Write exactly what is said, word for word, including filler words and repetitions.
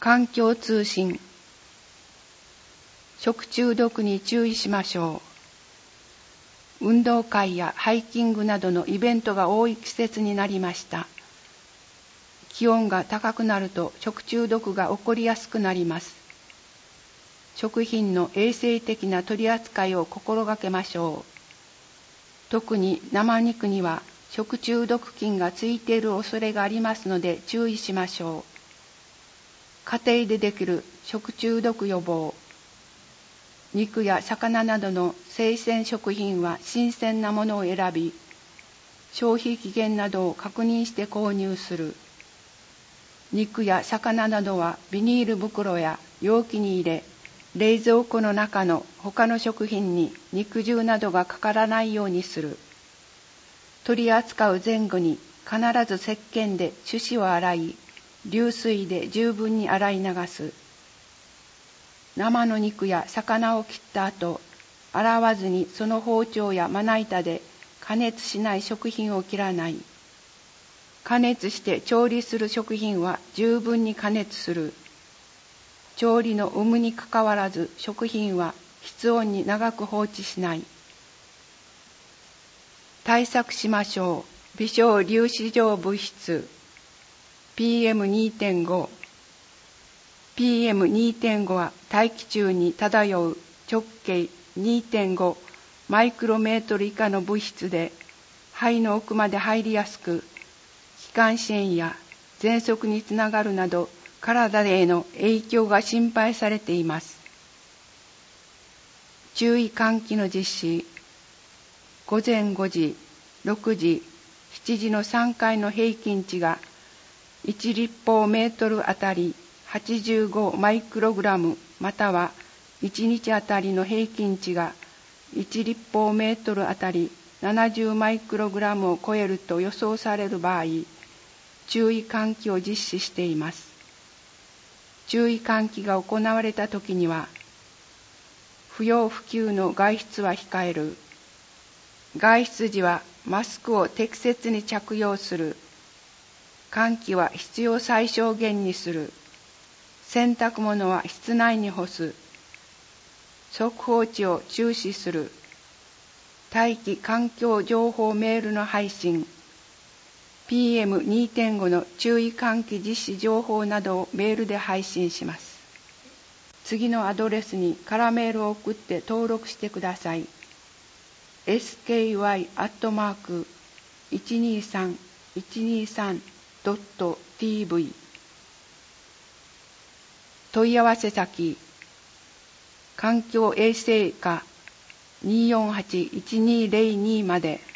環境通信。食中毒に注意しましょう。運動会やハイキングなどのイベントが多い季節になりました。気温が高くなると食中毒が起こりやすくなります。食品の衛生的な取り扱いを心がけましょう。特に生肉には食中毒菌がついている恐れがありますので注意しましょう。家庭でできる食中毒予防。肉や魚などの生鮮食品は新鮮なものを選び、消費期限などを確認して購入する。肉や魚などはビニール袋や容器に入れ、冷蔵庫の中の他の食品に肉汁などがかからないようにする。取り扱う前後に必ず石鹸で手指を洗い、流水で十分に洗い流す。生の肉や魚を切った後、洗わずにその包丁やまな板で加熱しない食品を切らない。加熱して調理する食品は十分に加熱する。調理の有無にかかわらず食品は室温に長く放置しない。対策しましょう。微小粒子状物質 ピーエムにてんご。ピーエムにてんご は大気中に漂う直径 にてんご マイクロメートル以下の物質で、肺の奥まで入りやすく、気管支炎や喘息につながるなど、体への影響が心配されています。注意喚起の実施。午前ごじ、ろくじ、しちじのさんかいの平均値がいち立方メートルあたりはちじゅうごマイクログラムまたはいちにちあたりの平均値がいち立方メートルあたりななじゅうマイクログラムを超えると予想される場合、注意喚起を実施しています。注意喚起が行われたときには、不要不急の外出は控える。外出時はマスクを適切に着用する。換気は必要最小限にする。洗濯物は室内に干す。速報値を注視する。大気環境情報メールの配信。ピーエムにてんご の注意喚起実施情報などをメールで配信します。次のアドレスに空メールを送って登録してください。エスケーワイ アットマーク いちにさん いちにさん ドット ティーブイ 問い合わせ先環境衛生課 にーよんはち いちにーぜろに まで。